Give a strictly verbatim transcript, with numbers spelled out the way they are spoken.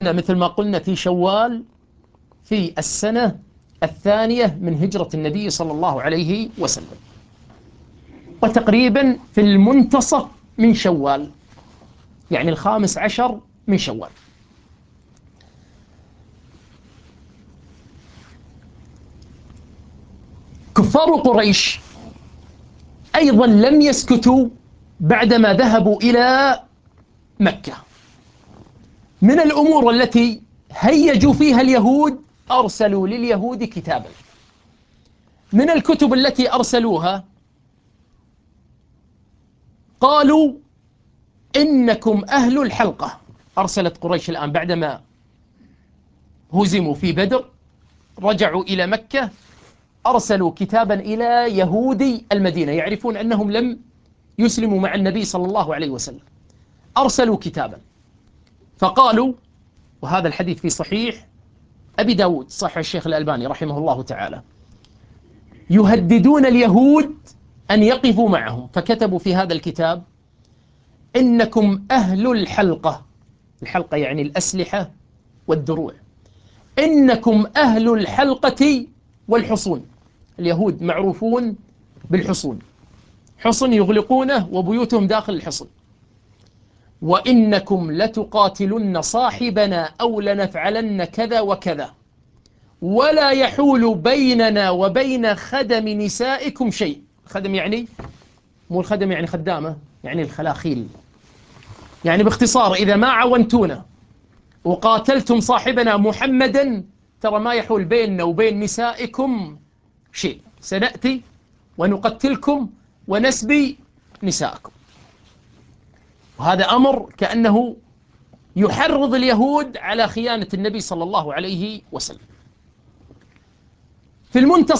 مثل ما قلنا في شوال في السنة الثانية من هجرة النبي صلى الله عليه وسلم، وتقريبا في المنتصف من شوال، يعني الخامس عشر من شوال. كفار قريش أيضا لم يسكتوا بعدما ذهبوا إلى مكة. من الأمور التي هيجوا فيها اليهود، أرسلوا لليهود كتابا. من الكتب التي أرسلوها قالوا إنكم أهل الحلقة. أرسلت قريش الآن بعدما هزموا في بدر، رجعوا إلى مكة، أرسلوا كتابا إلى يهودي المدينة، يعرفون أنهم لم يسلموا مع النبي صلى الله عليه وسلم. أرسلوا كتابا فقالوا، وهذا الحديث في صحيح أبي داود صحيح الشيخ الألباني رحمه الله تعالى، يهددون اليهود أن يقفوا معهم. فكتبوا في هذا الكتاب: إنكم أهل الحلقة. الحلقة يعني الأسلحة والدروع. إنكم أهل الحلقة والحصون. اليهود معروفون بالحصون، حصن يغلقونه وبيوتهم داخل الحصن. وإنكم لتقاتلن صاحبنا أو لنفعلن كذا وكذا، ولا يحول بيننا وبين خدم نسائكم شيء. خدم يعني مو الخدم يعني خدامة، يعني الخلاخيل. يعني باختصار إذا ما عاونتونا وقاتلتم صاحبنا محمدا، ترى ما يحول بيننا وبين نسائكم شيء، سنأتي ونقتلكم ونسبي نساءكم. وهذا أمر كأنه يحرض اليهود على خيانة النبي صلى الله عليه وسلم. في المنتصف